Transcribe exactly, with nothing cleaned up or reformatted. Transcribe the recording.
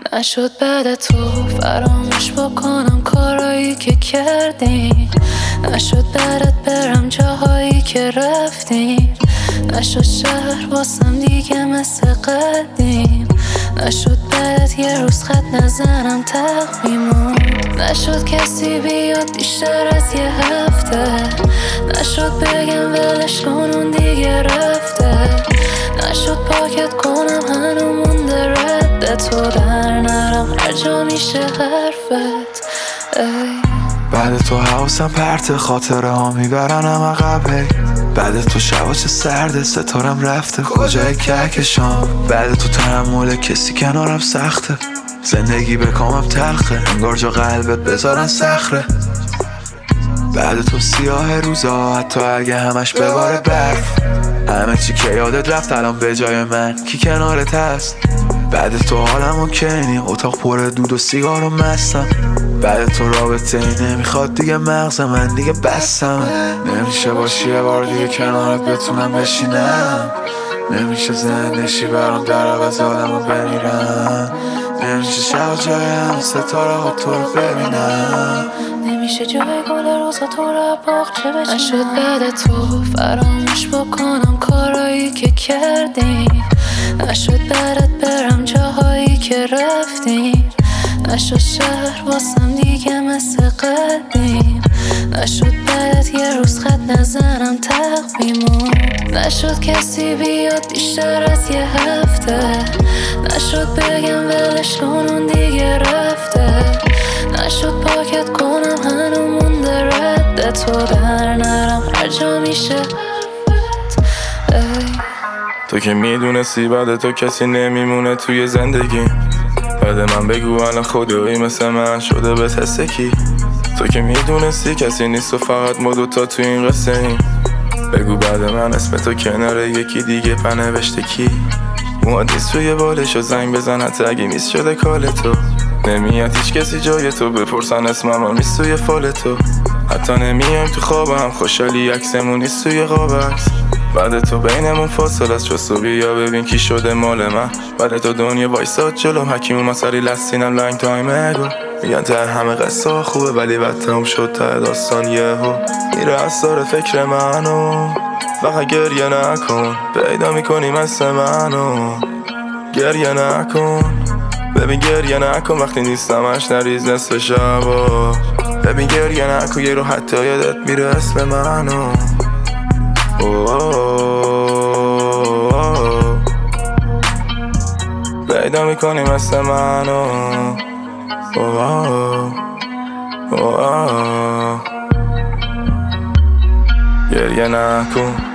نشد بعد تو فراموش بکنم کارایی که کردیم، نشد بعدت برم جاهایی که رفتیم، نشد شهر واسم دیگه مثل قدیم، نشد بعدت یه روز خط نزنم تقویمون، نشد کسی بیاد بیشتر از یه هفته، نشد بگم ولش کن اون دیگه رفته، نشد پاکت کنم هنو مونده رد تو در نرم هر جا میشه حرفت. ای بعد تو حواسم پرت خاطره ها میبرنم عقب، بعد تو شبا چه سرده ستارم رفته کجای کهکشان، بعد تو تحمل کسی کنارم سخته، زندگی به کامم تلخه انگار جا قلبت بذارن صخره، بعد تو سیاه روزا حتی اگه همش بباره برف، همه چی که یادت رفت الان به جای من کی کنارت هست، بعد تو حالم اوکی اتاق پر دود و سیگار و مستم، بعد تو رابطه ای نمیخواد دیگه مغز من دیگه بستم، نمیشه باشی یه بار دیگه کنارت بتونم بشینم، نمیشه زندشی برام در عوض آدم رو بمیرم، نمیشه شب جای هم ستاره ها تو رو ببینم، نمیشه جای گل روزا تو رو باغچه بچینم، نشد بعد تو فراموش بکنم کارایی که کردیم، نشد بعدت برم جاهایی که رفتیم، نشد شهر واسم دیگه مثل قدیم، نشد بعدت یه روز خط نزنم تقویمون، نشد کسی بیاد بیشتر از یه هفته، نشد بگم ولش کن اون دیگه رفته، نشد پاکت کنم هنو مونده رد تو در نرم هر جا میشه. تو که میدونستی بعد تو کسی نمیمونه توی زندگی، بعد من بگو الان خدایی مثل من شده به تستکی، تو که میدونستی کسی نیست و فقط ما دوتا تو این قصه ایم، بگو بعد من اسم تو کنار یکی دیگه پنوشته کی، مواد نیست توی بالش و زنگ بزن حتی اگه میز شده کال تو، نمیاد هیچ کسی جای تو بپرسن اسمم هم نیست توی فال تو، حتی نمیایم تو خوابم خوشحالی عکسمون نیست توی قاب عکس، بعد تو بینمون فاصله است چستو بیا ببین کی شده مال من، بعد تو دنیا وایساد جلوم حکیم مسئله لستینم لنگ تایم اگو، میگن تر همه قصه ها خوبه ولی بعد تموم شد ته داستان یهو میره از داره فکر منو، فقط گریه نکن پیدا میکنی مثل منو، گریه نکن ببین گریه نکن وقتی نیستمش نریز نصف شبا، ببین گریه نکن یه رو حتی یادت میره اسم منو، پیدا میکنی مثل منو، گریه نکن